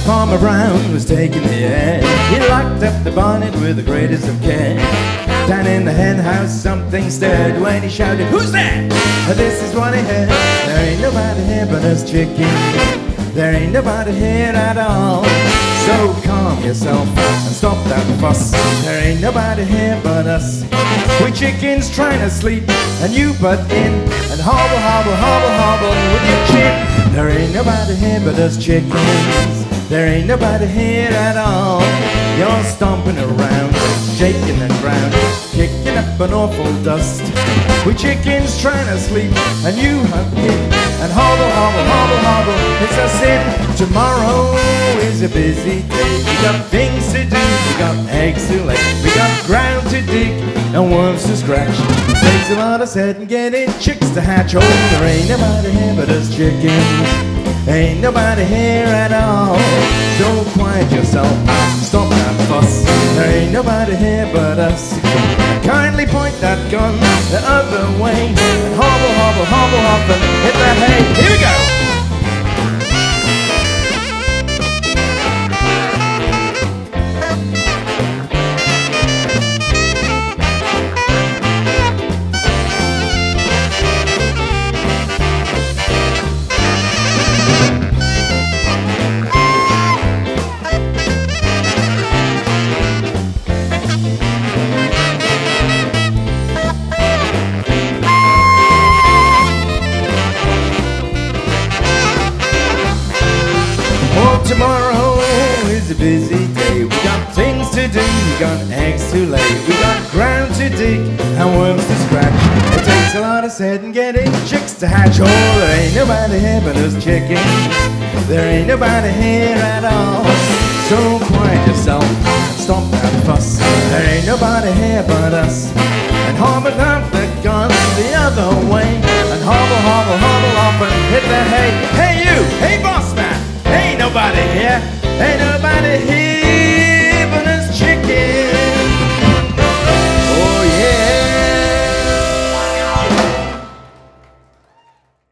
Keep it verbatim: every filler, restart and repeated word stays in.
Farmer Brown was taking the air. He locked up the bonnet with the greatest of care. Down in the hen house something stirred when he shouted, "Who's there?" This is what he heard. There ain't nobody here but us chickens. There ain't nobody here at all. So calm yourself and stop that fuss. There ain't nobody here but us. We chickens trying to sleep and you butt in and hobble, hobble, hobble, hobble with your chick. There ain't nobody here but us chickens. There ain't nobody here at all. You're stomping around, shaking the ground, kicking up an awful dust. We chickens trying to sleep and you hug it and hobble, hobble, hobble, hobble. It's a sin. Tomorrow is a busy day. We got things to do, we got eggs to lay, we got ground to dig and worms to scratch. It takes a lot of setting getting chicks to hatch. Oh, there ain't nobody here but us chickens. Ain't nobody here at all. So quiet yourself, stop that fuss. There ain't nobody here but us. Kindly point that gun the other way and hobble, hobble, hobble, hobble, hit that hay. Here we go. Tomorrow is a busy day. We got things to do, we got eggs to lay, we got ground to dig and worms to scratch. It takes a lot of setting getting chicks to hatch. Oh, there ain't nobody here but us chickens. There ain't nobody here at all. So quiet yourself and stop that fuss. There ain't nobody here but us. And hobble out the gun the other way and hobble, hobble, hobble off and hit the hay. Hey you, hey boss man. Ain't nobody here, ain't nobody here.